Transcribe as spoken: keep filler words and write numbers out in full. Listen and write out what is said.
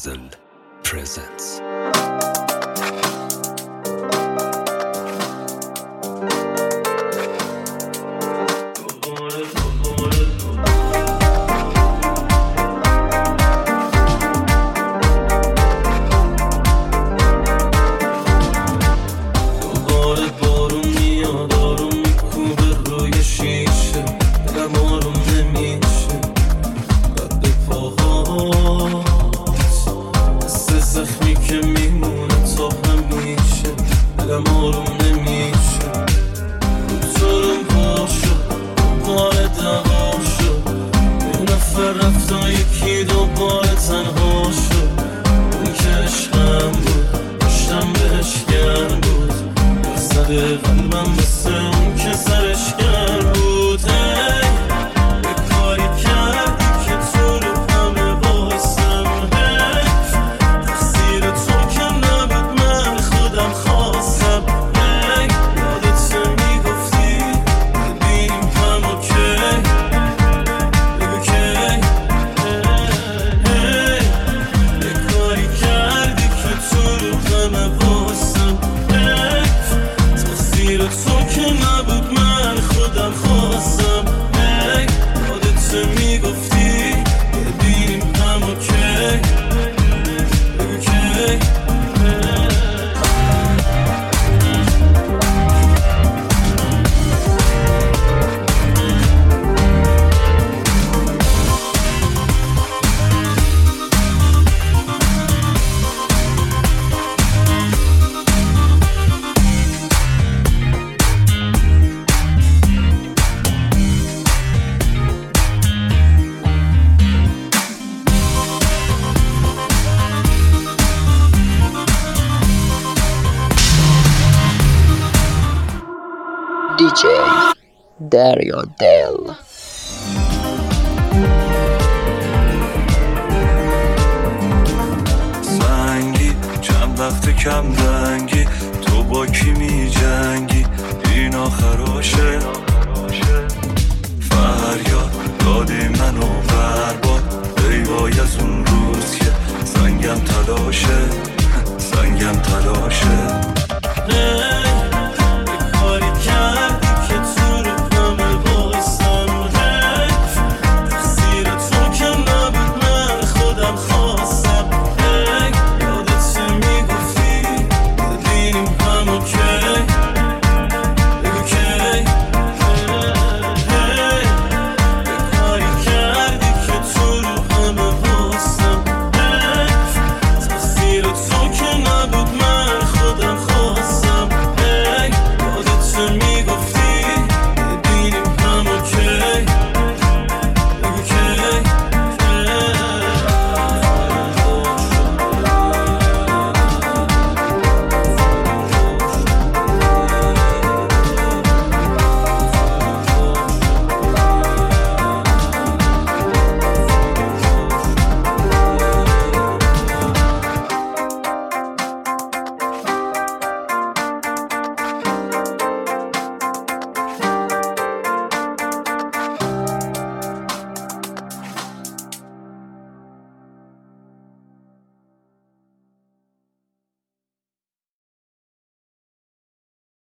Puzzle presents. قلبم مثل اون که سرش گرم بود. هی یه کاری کردی که تو رو همه بایستم. حیف تقصیر تو که نبود، من خودم خواستم. هی یادت میگفتی ببینیم هم اوکی، بگو کی. هی یه کاری کردی که تو رو همه بایستم. زیر تو که نبود، من خودم خواستم. هی یادت میگفتی ببینیم هم اوکی، بگو کی. دی جی دریا دل. سنگی چند وقت کم دنگی، تو با کی می جنگی؟ این آخراشه فریاد دادی منو برباد. ای وای از اون روز که سنگم تلاشه، سنگم تلاشه.